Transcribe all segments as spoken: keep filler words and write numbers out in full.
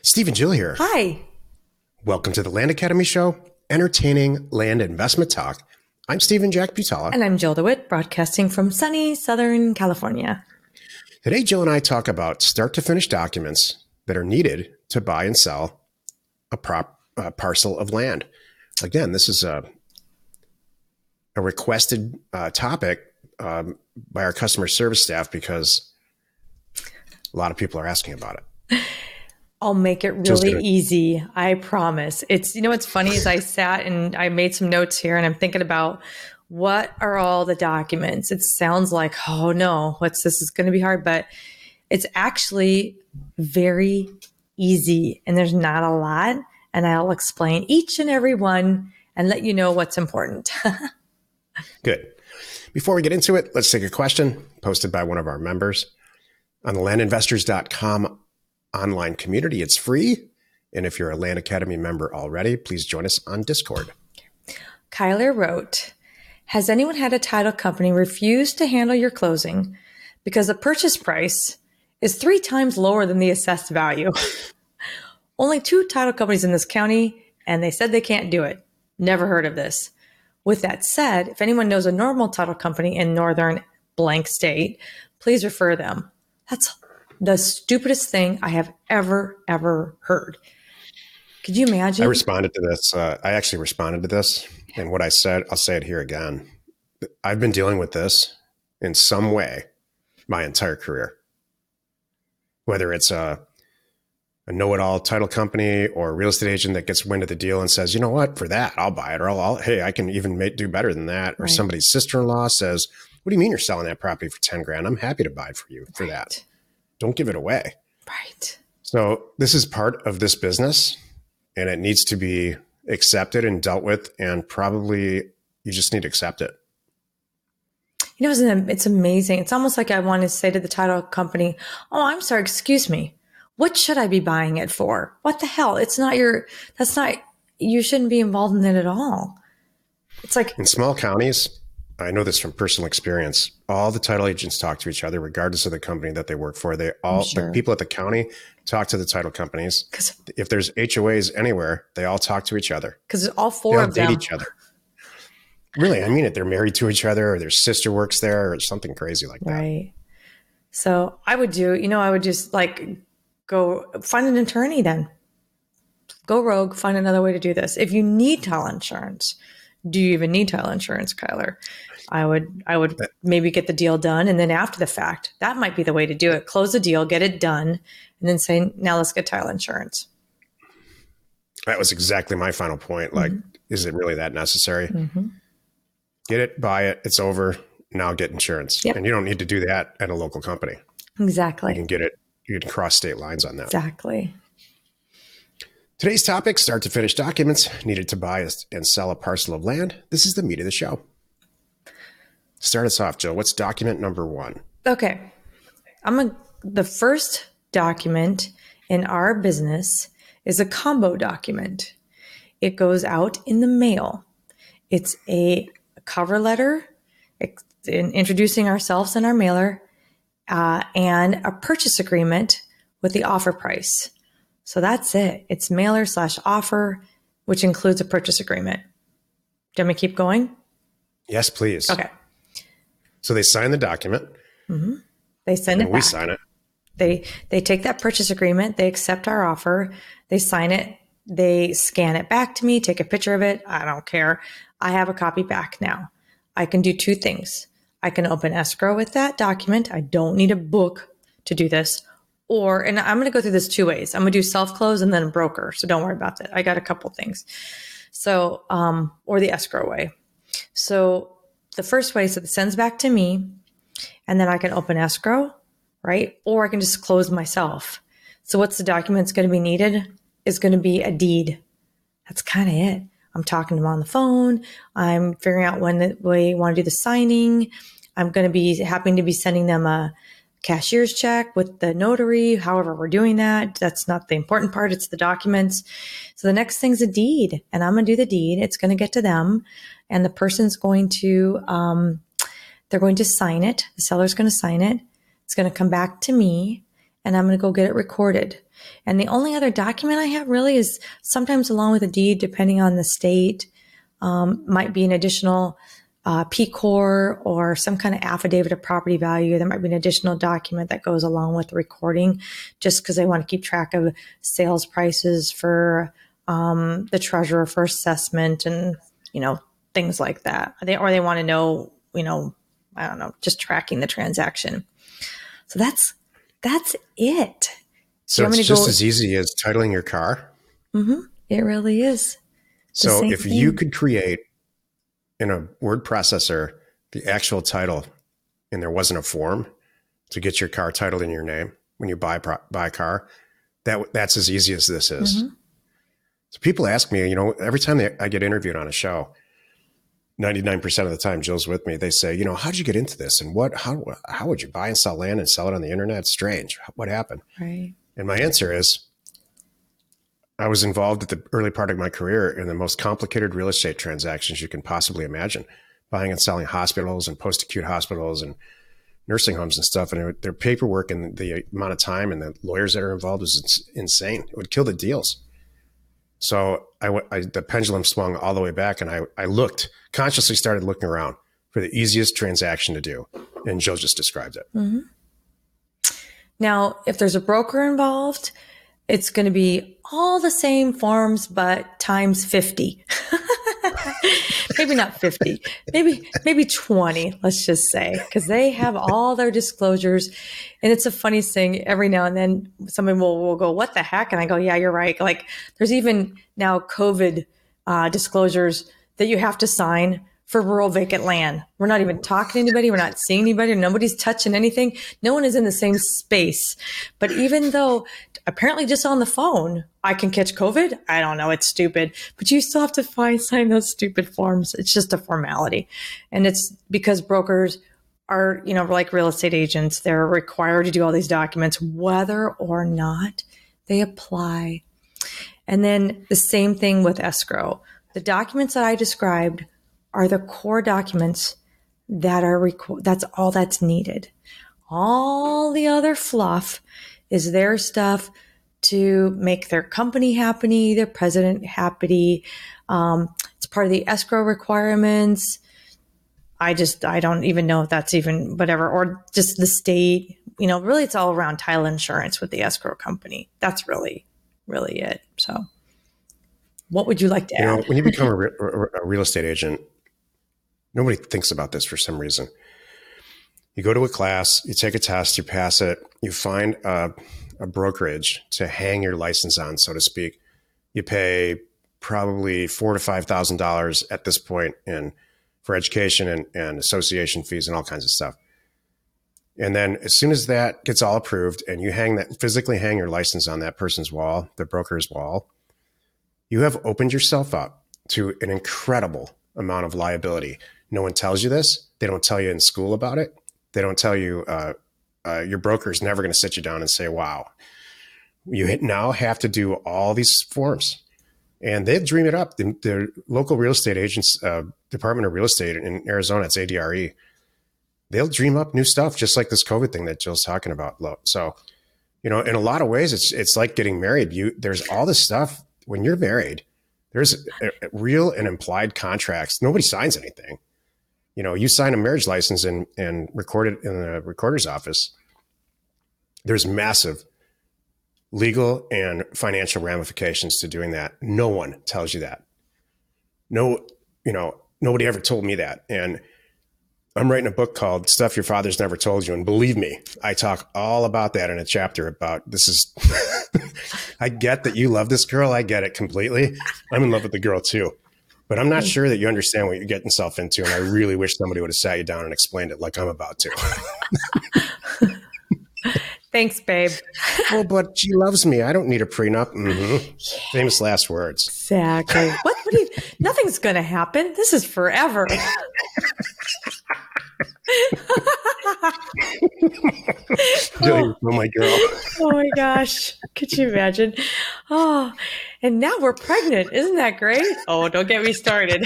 Steve and Jill here. Hi. Welcome to the Land Academy Show, entertaining land investment talk. I'm Steve and Jack Butala. And I'm Jill DeWitt, broadcasting from sunny Southern California. Today, Jill and I talk about start-to-finish documents that are needed to buy and sell a prop a parcel of land. Again, this is a, a requested uh, topic um, by our customer service staff because a lot of people are asking about it. I'll make it really gonna- easy. I promise. It's, you know, what's funny is I sat and I made some notes here and I'm thinking about what are all the documents? It sounds like, oh no, what's this is going to be hard, but it's actually very easy and there's not a lot. And I'll explain each and every one and let you know what's important. Good. Before we get into it, let's take a question posted by one of our members on the land investors dot com online community. It's free. And if you're a Land Academy member already, please join us on Discord. Kyler wrote, has anyone had a title company refuse to handle your closing because the purchase price is three times lower than the assessed value? Only two title companies in this county, and they said they can't do it. Never heard of this. With that said, if anyone knows a normal title company in northern blank state, please refer them. That's the stupidest thing I have ever, ever heard. Could you imagine? I responded to this. Uh, I actually responded to this. And what I said, I'll say it here again. I've been dealing with this in some way my entire career. Whether it's a, a know-it-all title company or a real estate agent that gets wind of the deal and says, you know what, for that, I'll buy it. Or I'll, I'll hey, I can even make, do better than that. Or right. Somebody's sister-in-law says, what do you mean you're selling that property for ten grand? I'm happy to buy it for you for right. that. Don't give it away. Right. So this is part of this business and it needs to be accepted and dealt with. And probably you just need to accept it. You know, it's, it's amazing. It's almost like I want to say to the title company, oh, I'm sorry, excuse me. What should I be buying it for? What the hell? It's not your, that's not, you shouldn't be involved in it at all. It's like in small counties, I know this from personal experience. All the title agents talk to each other, regardless of the company that they work for. They all, sure. The people at the county talk to the title companies. If there's H O As anywhere, they all talk to each other. Because all four they of them date each other. Really, I mean it. They're married to each other, or their sister works there, or something crazy like that. Right. So I would do, you know, I would just like go find an attorney then. Go rogue, find another way to do this. If you need title insurance, do you even need title insurance, Kyler? I would, I would maybe get the deal done. And then after the fact, that might be the way to do it. Close the deal, get it done, and then say, now let's get title insurance. That was exactly my final point. Like, mm-hmm. Is it really that necessary? Mm-hmm. Get it, buy it. It's over. Now get insurance. Yep. And you don't need to do that at a local company. Exactly. You can get it. You can cross state lines on that. Exactly. Today's topic, start to finish documents needed to buy and sell a parcel of land. This is the meat of the show. Start us off, Jill. What's document number one? Okay. I'm a, the first document in our business is a combo document. It goes out in the mail. It's a cover letter in introducing ourselves and our mailer uh, and a purchase agreement with the offer price. So that's it. It's mailer slash offer, which includes a purchase agreement. Do you want me to keep going? Yes, please. Okay. So they sign the document. Mm-hmm. They send and it we back. sign it. They they take that purchase agreement. They accept our offer. They sign it. They scan it back to me, take a picture of it. I don't care. I have a copy back now. I can do two things. I can open escrow with that document. I don't need a book to do this. Or, and I'm going to go through this two ways. I'm going to do self-close and then a broker. So don't worry about that. I got a couple things. So, um, or the escrow way. So the first way, so it sends back to me and then I can open escrow, right? Or I can just close myself. So what's the documents going to be needed? Is going to be a deed. That's kind of it. I'm talking to them on the phone. I'm figuring out when we want to do the signing. I'm going to be happy to be sending them a cashier's check with the notary, however we're doing that. That's not the important part. It's the documents. So the next thing's a deed, and I'm going to do the deed. It's going to get to them, and the person's going to, um, they're going to sign it. The seller's going to sign it. It's going to come back to me, and I'm going to go get it recorded. And the only other document I have really is sometimes along with a deed, depending on the state, um, might be an additional uh, P C O R or some kind of affidavit of property value. There might be an additional document that goes along with the recording, just because they want to keep track of sales prices for um, the treasurer for assessment and, you know, things like that. They, or they want to know, you know, I don't know, just tracking the transaction. So that's, that's it. So it's just go? as easy as titling your car? Mm-hmm. It really is. So if thing. you could create in a word processor the actual title and there wasn't a form to get your car titled in your name when you buy buy a car, that that's as easy as this is. Mm-hmm. So people ask me, you know, every time they, I get interviewed on a show, ninety-nine percent of the time Jill's with me, they say, you know, how did you get into this? And what, how, how would you buy and sell land and sell it on the internet? It's strange. What happened? Right. And my answer is, I was involved at the early part of my career in the most complicated real estate transactions you can possibly imagine, buying and selling hospitals and post-acute hospitals and nursing homes and stuff. And it, their paperwork and the amount of time and the lawyers that are involved was insane. It would kill the deals. So I, I, the pendulum swung all the way back, and I, I looked, consciously started looking around for the easiest transaction to do. And Jill just described it. Mm-hmm. Now, if there's a broker involved, it's going to be all the same forms, but times fifty. Maybe not fifty, maybe, maybe twenty, let's just say, because they have all their disclosures. And it's a funny thing. Every now and then somebody will, will go, what the heck? And I go, yeah, you're right. Like there's even now COVID uh, disclosures that you have to sign for rural vacant land. We're not even talking to anybody. We're not seeing anybody. Nobody's touching anything. No one is in the same space. But even though apparently just on the phone, I can catch COVID. I don't know. It's stupid, but you still have to find, sign those stupid forms. It's just a formality. And it's because brokers are, you know, like real estate agents, they're required to do all these documents, whether or not they apply. And then the same thing with escrow. The documents that I described are the core documents that are, reco- that's all that's needed. All the other fluff is their stuff to make their company happy, their president happy. Um, it's part of the escrow requirements. I just, I don't even know if that's even whatever, or just the state, you know, really it's all around title insurance with the escrow company. That's really, really it. So what would you like to you add? Know, when you become a, re- a real estate agent, nobody thinks about this for some reason. You go to a class, you take a test, you pass it, you find a, a brokerage to hang your license on, so to speak. You pay probably four to five thousand dollars at this point in for education and, and association fees and all kinds of stuff. And then as soon as that gets all approved and you hang that physically hang your license on that person's wall, the broker's wall, you have opened yourself up to an incredible amount of liability. No one tells you this. They don't tell you in school about it. They don't tell you, uh, uh, your broker is never going to sit you down and say, wow, you now have to do all these forms. And they dream it up. The, the local real estate agents, uh, Department of Real Estate in Arizona, it's A D R E. They'll dream up new stuff, just like this COVID thing that Jill's talking about. So, you know, in a lot of ways, it's it's like getting married. You there's all this stuff when you're married. There's a, a real and implied contracts. Nobody signs anything. You know, you sign a marriage license and and record it in the recorder's office. There's massive legal and financial ramifications to doing that. No one tells you that. No, you know, nobody ever told me that. And I'm writing a book called Stuff Your Father's Never Told You. And believe me, I talk all about that in a chapter about this is, I get that you love this girl. I get it completely. I'm in love with the girl too, but I'm not sure that you understand what you're getting yourself into. And I really wish somebody would have sat you down and explained it like I'm about to. Thanks, babe. Oh, but she loves me. I don't need a prenup. Mm-hmm. Yeah. Famous last words. Exactly. What? What do you, nothing's going to happen. This is forever. oh. oh my girl. Oh my gosh. Could you imagine? Oh, and now we're pregnant. Isn't that great? Oh, don't get me started.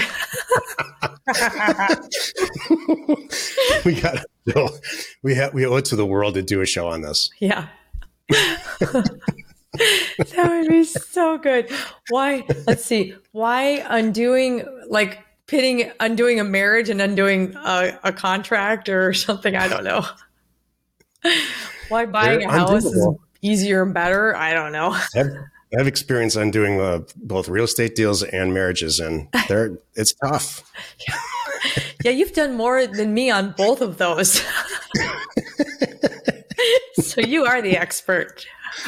we got we have we owe it to the world to do a show on this. Yeah. That would be so good. Why? Let's see. Why undoing, like pitting, undoing a marriage and undoing a, a contract or something? I don't know. Why buying They're a house is undoable. easier and better? I don't know. I've, I've experienced undoing uh, both real estate deals and marriages, and they're it's tough. Yeah, you've done more than me on both of those. So you are the expert.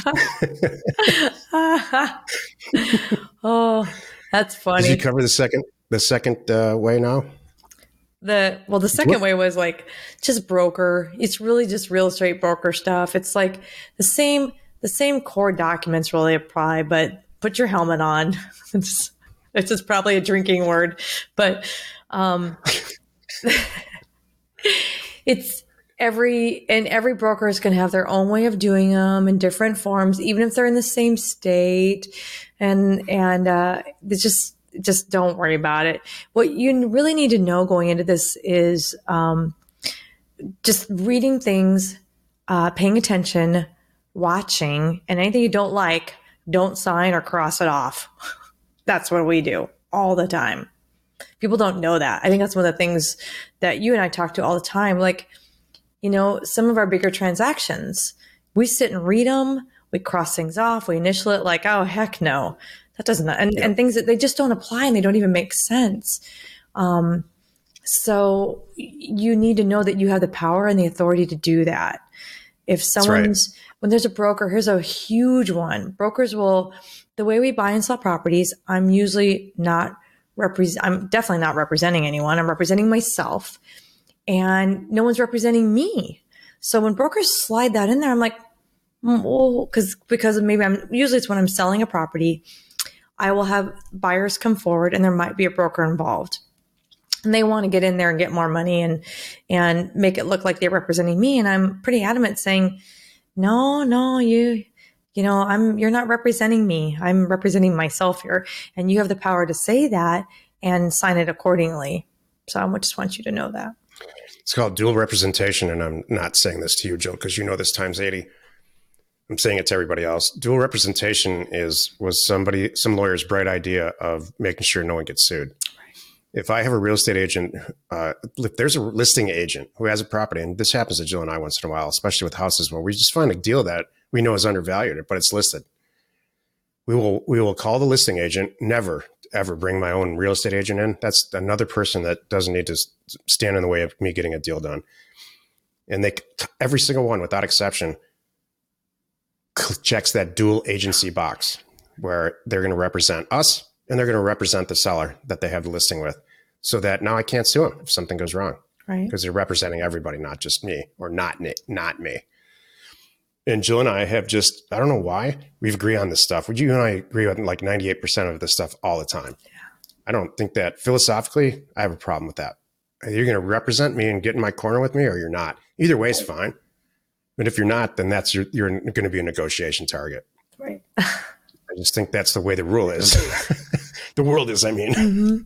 Oh, that's funny. Did you cover the second the second uh, way now? The well, the second way was like just broker. It's really just real estate broker stuff. It's like the same the same core documents really apply, but put your helmet on. It's, it's just probably a drinking word, but um, it's every and every broker is going to have their own way of doing them in different forms, even if they're in the same state. And and uh, it's just just don't worry about it. What you really need to know going into this is um, just reading things, uh, paying attention, watching, and anything you don't like, don't sign or cross it off. That's what we do all the time. People don't know that. I think that's one of the things that you and I talk to all the time. Like, you know, some of our bigger transactions, we sit and read them, we cross things off, we initial it like, oh, heck no. That doesn't, and, yeah. and things that they just don't apply and they don't even make sense. Um, so you need to know that you have the power and the authority to do that. If someone's, right. when there's a broker, here's a huge one. Brokers will, the way we buy and sell properties, I'm usually not represent, I'm definitely not representing anyone. I'm representing myself and no one's representing me. So when brokers slide that in there, I'm like, well, cause, because maybe I'm, usually it's when I'm selling a property, I will have buyers come forward and there might be a broker involved and they want to get in there and get more money and, and make it look like they're representing me. And I'm pretty adamant saying, no, no, you, you know, I'm, you're not representing me. I'm representing myself here. And you have the power to say that and sign it accordingly. So I just want you to know that. It's called dual representation. And I'm not saying this to you, Jill, because you know this times eighty. I'm saying it to everybody else. Dual representation is was somebody, some lawyer's bright idea of making sure no one gets sued. Right. If I have a real estate agent, uh, if there's a listing agent who has a property, and this happens to Jill and I once in a while, especially with houses where we just find a deal that we know is undervalued, but it's listed. We will we will call the listing agent. Never ever bring my own real estate agent in. That's another person that doesn't need to stand in the way of me getting a deal done. And they every single one, without exception, checks that dual agency box where they're going to represent us and they're going to represent the seller that they have the listing with, so that now I can't sue them if something goes wrong, right? Because they're representing everybody, not just me or not me, not me. And Jill and I have just, I don't know why we agree on this stuff. Would you and I agree on like ninety-eight percent of this stuff all the time? Yeah. I don't think that philosophically I have a problem with that. You're going to represent me and get in my corner with me, or you're not. Either way is fine. But if you're not, then that's your, you're going to be a negotiation target. Right. I just think that's the way the rule is. The world is, I mean. Mm-hmm.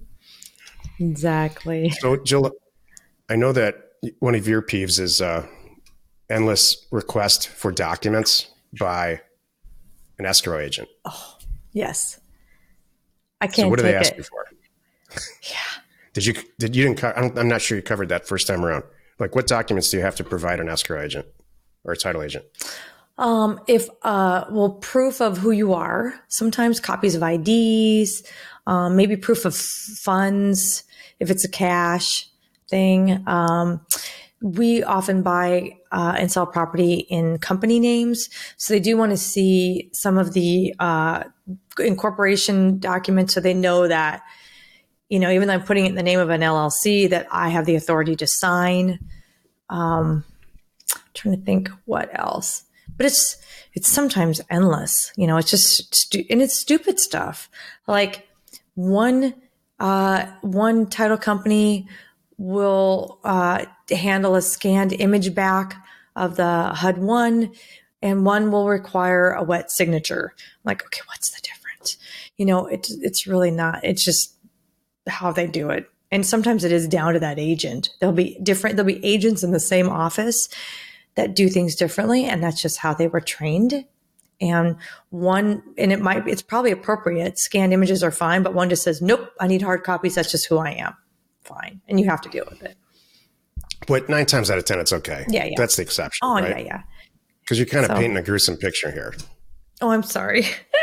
Exactly. So, Jill, I know that one of your peeves is uh, endless request for documents by an escrow agent. Oh, yes. I can't. So what do take they ask it. you for? Yeah. Did you? Did you didn't? I don't, I'm not sure you covered that first time around. Like, what documents do you have to provide an escrow agent or a title agent? Um, if, uh, well, proof of who you are, sometimes copies of I Ds, um, maybe proof of funds, if it's a cash thing. Um, we often buy, uh, and sell property in company names. So they do want to see some of the, uh, incorporation documents so they know that, you know, even though I'm putting it in the name of an L L C, that I have the authority to sign. Um, I'm trying to think what else. But it's it's sometimes endless, you know. It's just stu- and it's stupid stuff. Like one uh, one title company will uh, handle a scanned image back of the H U D one, and one will require a wet signature. I'm like, okay, what's the difference? You know, it's it's really not. It's just how they do it, and sometimes it is down to that agent. There'll be different. There'll be agents in the same office that do things differently, and that's just how they were trained. And one, and it might, it's probably appropriate. Scanned images are fine, but one just says, nope, I need hard copies. That's just who I am. Fine. And you have to deal with it. But nine times out of ten, it's okay. Yeah, yeah. That's the exception. Oh, right? yeah, yeah. Because you're kind of So- painting a gruesome picture here. Oh, I'm sorry.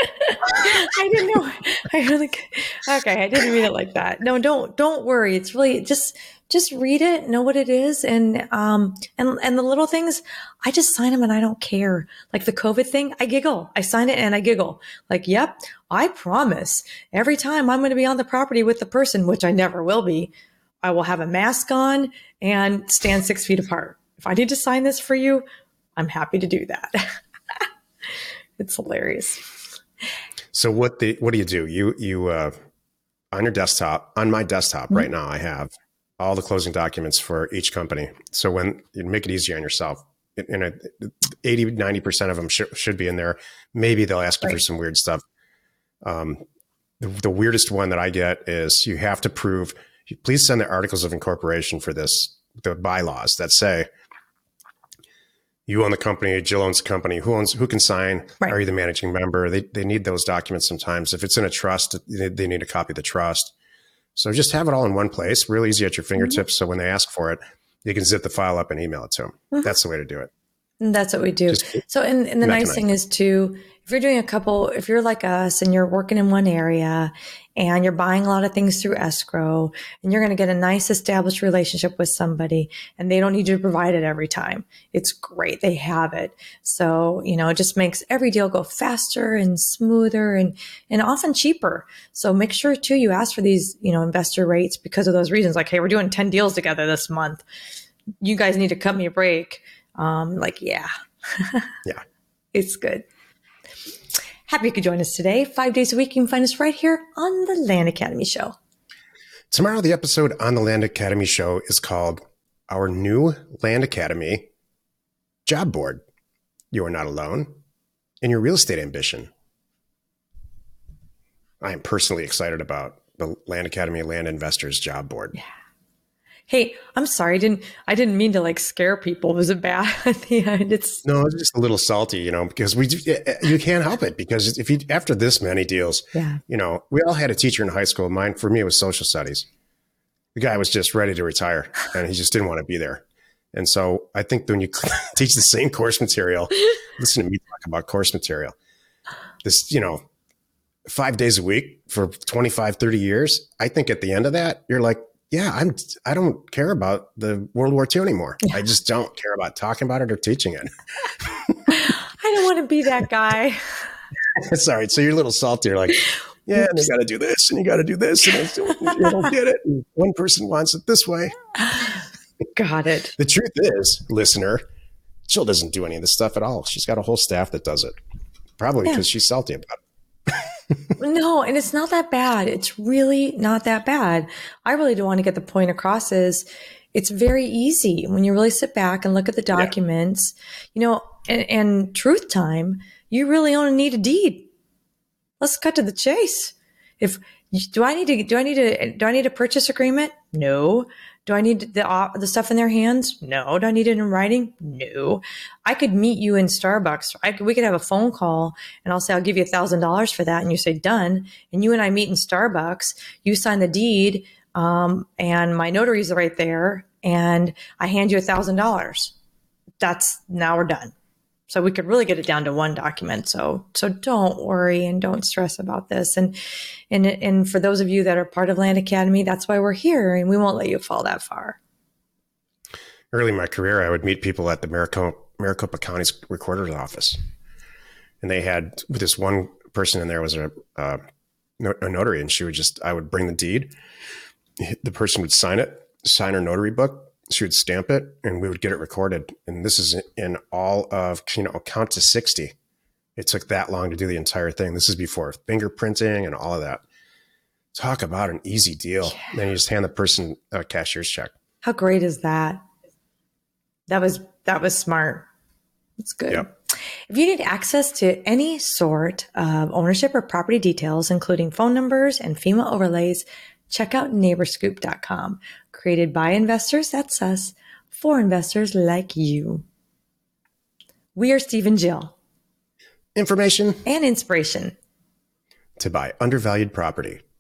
I didn't know. I really, okay. I didn't read it like that. No, don't, don't worry. It's really just, just read it, know what it is. And, um, and, and the little things, I just sign them and I don't care. Like the COVID thing, I giggle. I sign it and I giggle. Like, yep, I promise every time I'm going to be on the property with the person, which I never will be, I will have a mask on and stand six feet apart. If I need to sign this for you, I'm happy to do that. It's hilarious. So what the what do you do? You you uh, on your desktop, on my desktop mm-hmm. right now, I have all the closing documents for each company. So when you make it easier on yourself, in a, eighty, ninety percent of them sh- should be in there. Maybe they'll ask you right. for some weird stuff. Um, the, the weirdest one that I get is you have to prove, please send the articles of incorporation for this, the bylaws that say, you own the company, Jill owns the company, who owns, who can sign? Right. Are you the managing member? They they need those documents sometimes. If it's in a trust, they, they need a copy of the trust. So just have it all in one place, real easy at your fingertips. Mm-hmm. So when they ask for it, you can zip the file up and email it to them. Mm-hmm. That's the way to do it. And that's what we do. Just so, and, and the nice thing is too, if you're doing a couple, if you're like us and you're working in one area and you're buying a lot of things through escrow and you're going to get a nice established relationship with somebody and they don't need you to provide it every time. It's great. They have it. So, you know, it just makes every deal go faster and smoother and, and often cheaper. So make sure too, you ask for these, you know, investor rates because of those reasons. Like, hey, we're doing ten deals together this month. You guys need to cut me a break. Um, like, yeah, yeah, it's good. Happy you could join us today. Five days a week, you can find us right here on the Land Academy Show. Tomorrow, the episode on the Land Academy Show is called Our New Land Academy Job Board. You are not alone in your real estate ambition. I am personally excited about the Land Academy Land Investors Job Board. Yeah. Hey, I'm sorry. I didn't, I didn't mean to like scare people. Was it bad at the end? It's no, it's just a little salty, you know, because we, you can't help it because if you, after this many deals, yeah. you know, we all had a teacher in high school. Mine, for me, it was social studies. The guy was just ready to retire and he just didn't want to be there. And so I think when you teach the same course material, listen to me talk about course material, this, you know, five days a week for twenty-five, thirty years. I think at the end of that, you're like, yeah, I'm, I don't care about the World War Two anymore. Yeah. I just don't care about talking about it or teaching it. I don't want to be that guy. Sorry. So you're a little salty. You're like, yeah, and you got to do this and you got to do this. And you don't get it. And one person wants it this way. Got it. The truth is, listener, Jill doesn't do any of this stuff at all. She's got a whole staff that does it. Probably because yeah. she's salty about it. No, and it's not that bad. It's really not that bad. I really do want to get the point across is it's very easy when you really sit back and look at the documents, yeah. you know, and, and truth time, you really only need a deed. Let's cut to the chase. If do I need to, do I need to, do I need a purchase agreement? No. Do I need the uh, the stuff in their hands? No. Do I need it in writing? No. I could meet you in Starbucks. I could, we could have a phone call and I'll say, I'll give you a thousand dollars for that. And you say, done. And you and I meet in Starbucks. You sign the deed um, and my notary's right there. And I hand you a thousand dollars. That's, now we're done. So we could really get it down to one document. So, so don't worry and don't stress about this. And, and, and for those of you that are part of Land Academy, that's why we're here and we won't let you fall that far. Early in my career, I would meet people at the Maricopa, Maricopa County's recorder's office. And they had, with this one person in there was a, uh, a notary, and she would just, I would bring the deed. The person would sign it, sign her notary book. She would stamp it and we would get it recorded. And this is in all of, you know, count to sixty. It took that long to do the entire thing. This is before fingerprinting and all of that. Talk about an easy deal. Yeah. Then you just hand the person a cashier's check. How great is that? That was, that was smart. It's good. Yep. If you need access to any sort of ownership or property details, including phone numbers and FEMA overlays, check out neighbor scoop dot com. Created by investors, that's us, for investors like you. We are Steve and Jill. Information And inspiration to buy undervalued property.